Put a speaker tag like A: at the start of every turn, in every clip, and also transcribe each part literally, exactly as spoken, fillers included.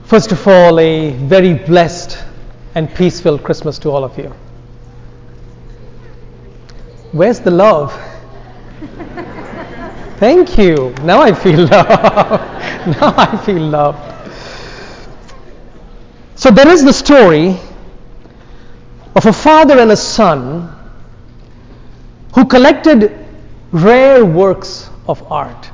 A: First of all, a very blessed and peaceful Christmas to all of you. Where's the love? Thank you. Now I feel love. Now I feel love. So there is the story of a father and a son who collected rare works of art.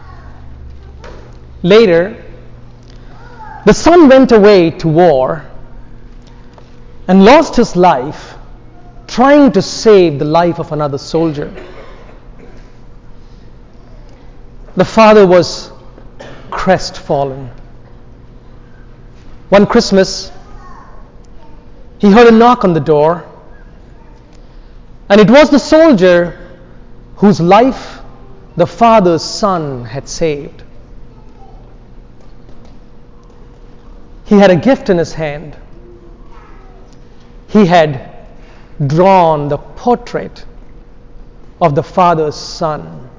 A: Later, the son went away to war and lost his life trying to save the life of another soldier. The father was crestfallen. One Christmas, he heard a knock on the door, and it was the soldier whose life the father's son had saved. He had a gift in his hand. He had drawn the portrait of the father's son.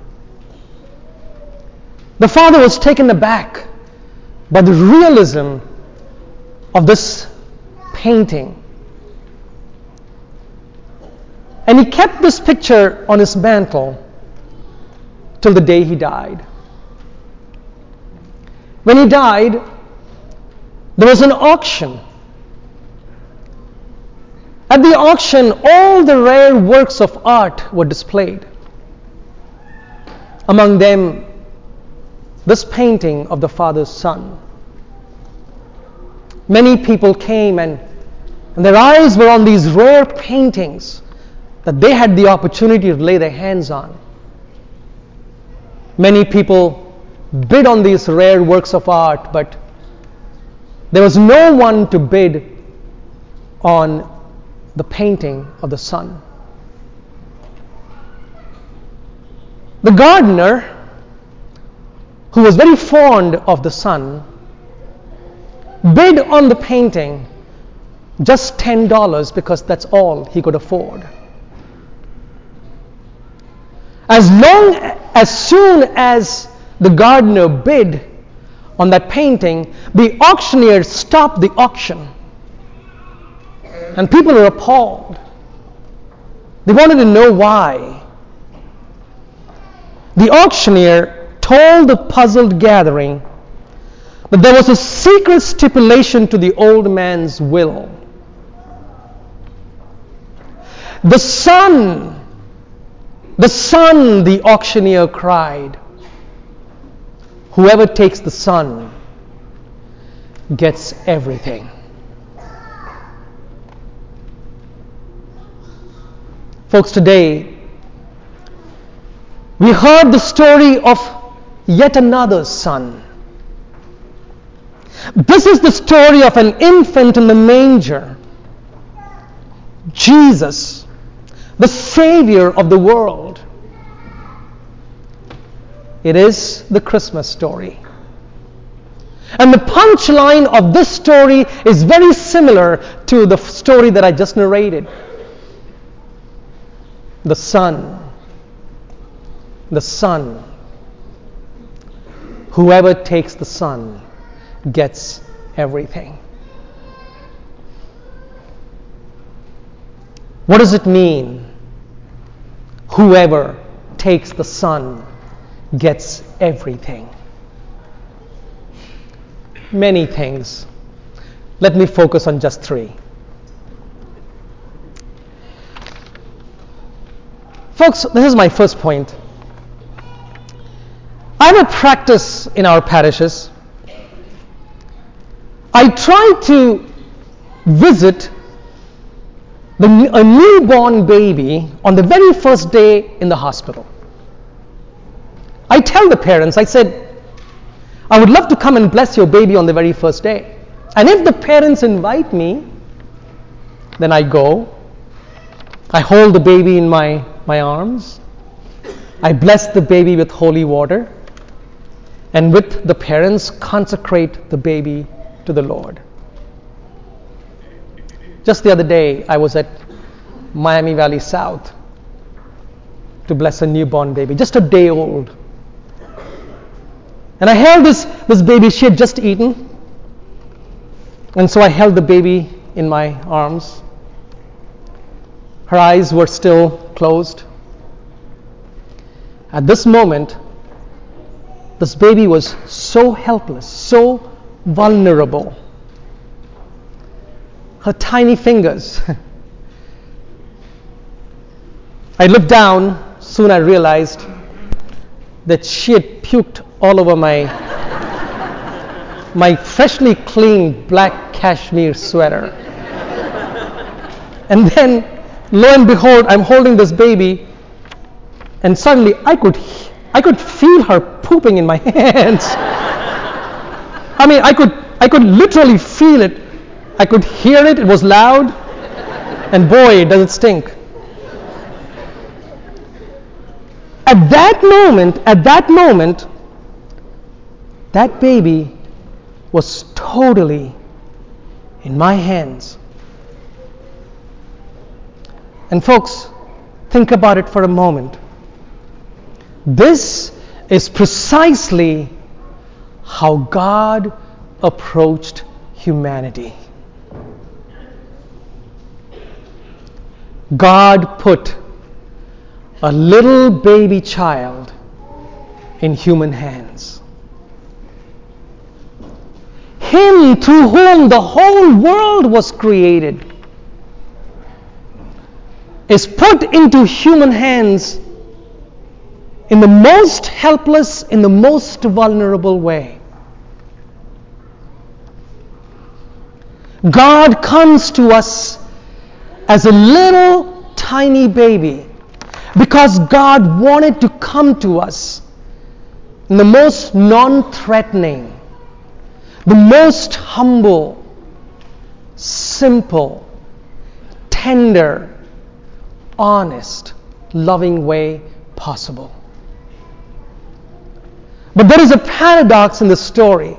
A: The father was taken aback by the realism of this painting. And he kept this picture on his mantle till the day he died. When he died, there was an auction. At the auction, all the rare works of art were displayed. Among them, this painting of the father's son. Many people came and, and their eyes were on these rare paintings that they had the opportunity to lay their hands on. Many people bid on these rare works of art, but there was no one to bid on the painting of the son. The gardener, who was very fond of the son, bid on the painting just ten dollars because that's all he could afford. As long, as soon as the gardener bid on that painting, the auctioneer stopped the auction. And people were appalled. They wanted to know why. The auctioneer told the puzzled gathering that there was a secret stipulation to the old man's will. The son, the son, the auctioneer cried. Whoever takes the son gets everything. Folks, today we heard the story of yet another son. This is the story of an infant in the manger. Jesus, the Savior of the world. It is the Christmas story. And the punchline of this story is very similar to the story that I just narrated. The son. The son. Whoever takes the son gets everything. What does it mean? Whoever takes the son gets everything. Many things. Let me focus on just three. Folks, this is my first point. I have a practice in our parishes. I try to visit the, a newborn baby on the very first day in the hospital. I tell the parents, I said, I would love to come and bless your baby on the very first day. And if the parents invite me, then I go. I hold the baby in my, my arms. I bless the baby with holy water. And with the parents, consecrate the baby to the Lord. Just the other day, I was at Miami Valley South to bless a newborn baby, just a day old. And I held this, this baby. She had just eaten. And so I held the baby in my arms. Her eyes were still closed. At this moment, this baby was so helpless, so vulnerable. Her tiny fingers. I looked down, soon I realized that she had puked all over my my freshly cleaned black cashmere sweater. And then, lo and behold, I'm holding this baby, and suddenly I could I could feel her pooping in my hands. I mean, I could I could literally feel it. I could hear it. It was loud, and boy, does it stink. At that moment, at that moment, that baby was totally in my hands. And folks, think about it for a moment. This is precisely how God approached humanity. God put a little baby child in human hands. Him through whom the whole world was created is put into human hands in the most helpless, in the most vulnerable way. God comes to us as a little tiny baby because God wanted to come to us in the most non-threatening, the most humble, simple, tender, honest, loving way possible. But there is a paradox in the story.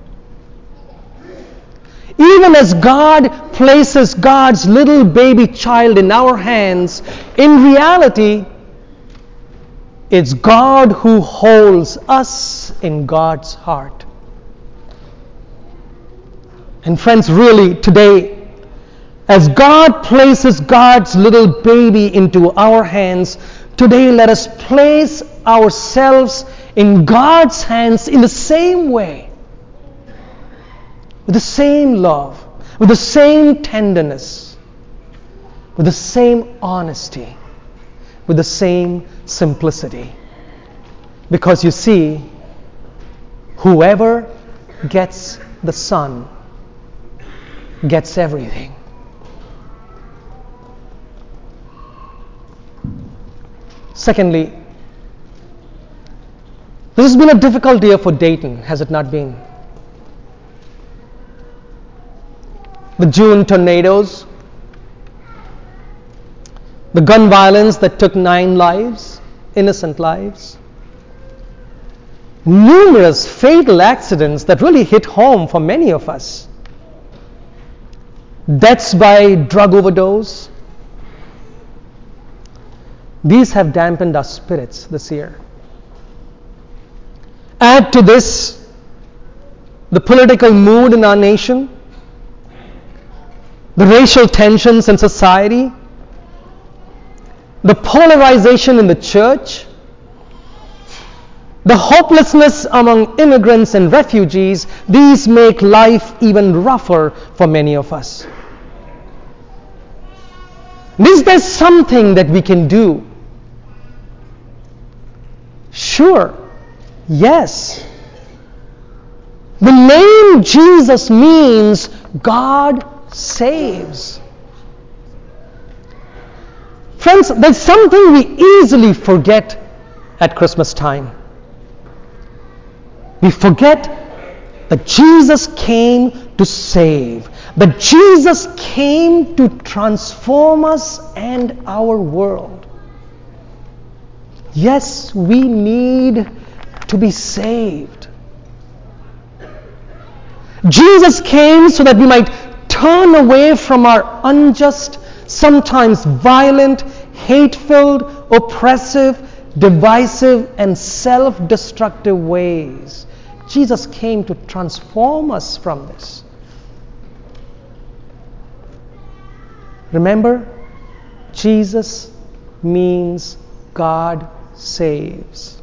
A: Even as God places God's little baby child in our hands, in reality, it's God who holds us in God's heart. And friends, really, today, as God places God's little baby into our hands, today let us place ourselves in God's hands in the same way, with the same love, with the same tenderness, with the same honesty, with the same simplicity. Because you see, whoever gets the Son gets everything. Secondly, this has been a difficult year for Dayton, has it not been? The June tornadoes, the gun violence that took nine lives, innocent lives, numerous fatal accidents that really hit home for many of us, deaths by drug overdose. These have dampened our spirits this year. Add to this the political mood in our nation, the racial tensions in society, the polarization in the church, the hopelessness among immigrants and refugees. These make life even rougher for many of us. Is there something that we can do? Sure. Yes. The name Jesus means God saves. Friends, there's something we easily forget at Christmas time. We forget that Jesus came to save, that Jesus came to transform us and our world. Yes, we need to be saved. Jesus came so that we might turn away from our unjust, sometimes violent, hate-filled, oppressive, divisive, and self-destructive ways. Jesus came to transform us from this. Remember, Jesus means God saves.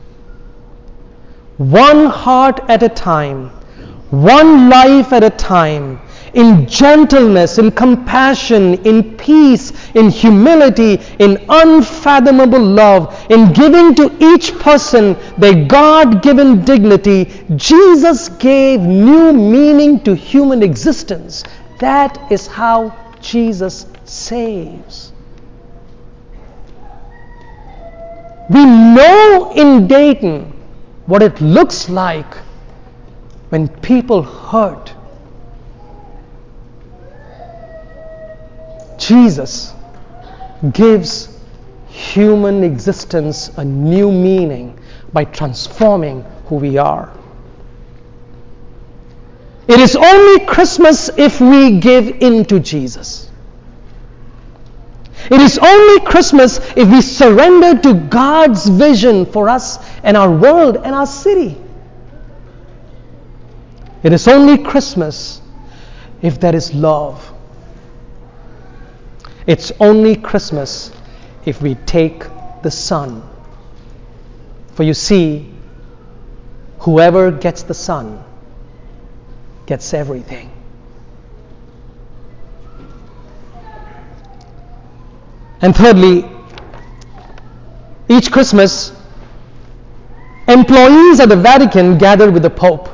A: One heart at a time, one life at a time, in gentleness, in compassion, in peace, in humility, in unfathomable love, in giving to each person their God-given dignity, Jesus gave new meaning to human existence. That is how Jesus saves. We know in Dayton what it looks like when people hurt. Jesus gives human existence a new meaning by transforming who we are. It is only Christmas if we give in to Jesus. It is only Christmas if we surrender to God's vision for us and our world and our city. It is only Christmas if there is love. It's only Christmas if we take the Son. For you see, whoever gets the Son gets everything. And thirdly, each Christmas, employees at the Vatican gather with the Pope.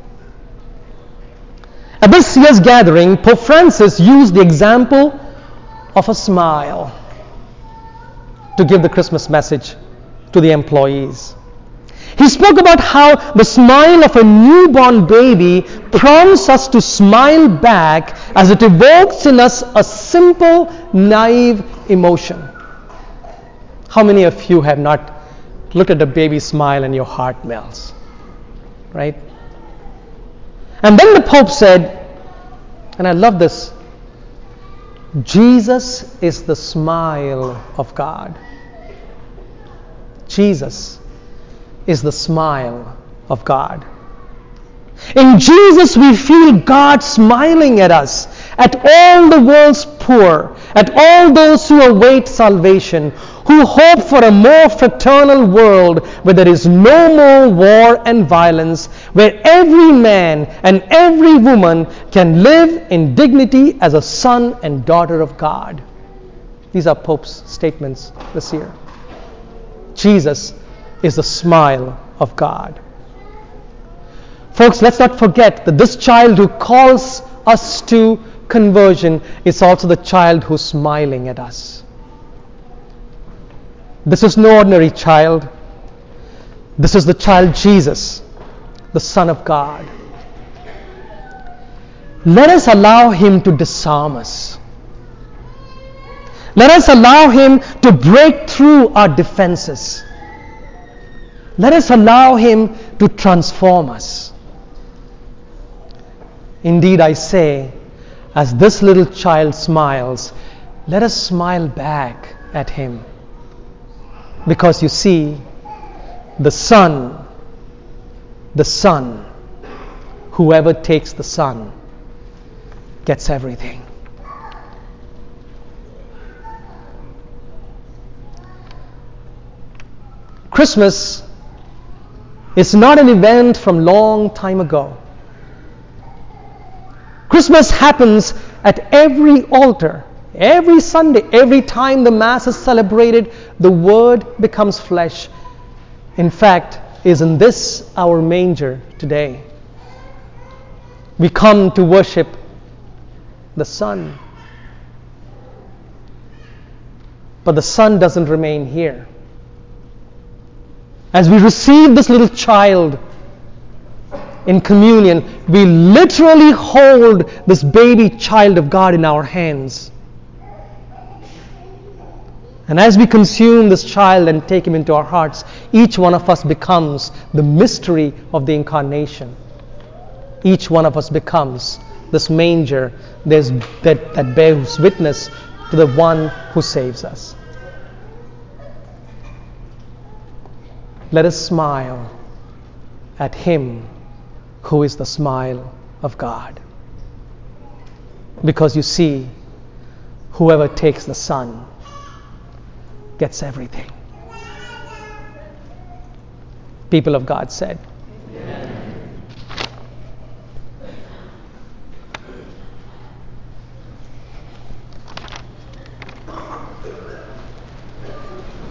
A: At this year's gathering, Pope Francis used the example of a smile to give the Christmas message to the employees. He spoke about how the smile of a newborn baby prompts us to smile back as it evokes in us a simple, naive emotion. How many of you have not looked at a baby smile and your heart melts? Right? And then the Pope said, and I love this, Jesus is the smile of God. Jesus is the smile of God. In Jesus we feel God smiling at us, at all the world's poor, at all those who await salvation, who hope for a more fraternal world where there is no more war and violence, where every man and every woman can live in dignity as a son and daughter of God. These are Pope's statements this year. Jesus is the smile of God. Folks, let's not forget that this child who calls us to conversion is also the child who's smiling at us. This is no ordinary child. This is the child Jesus, the Son of God. Let us allow him to disarm us. Let us allow him to break through our defenses. Let us allow him to transform us. Indeed, I say, as this little child smiles, let us smile back at him. Because you see, the Son, the Son, whoever takes the Son gets everything. Christmas is not an event from long time ago. Christmas happens at every altar, every Sunday, every time the Mass is celebrated, the Word becomes flesh. In fact, isn't this our manger today? We come to worship the Son. But the Son doesn't remain here. As we receive this little child in communion, we literally hold this baby child of God in our hands. And as we consume this child and take him into our hearts, each one of us becomes the mystery of the incarnation. Each one of us becomes this manger that, that bears witness to the one who saves us. Let us smile at him who is the smile of God. Because you see, Whoever takes the Son gets everything. People of God said,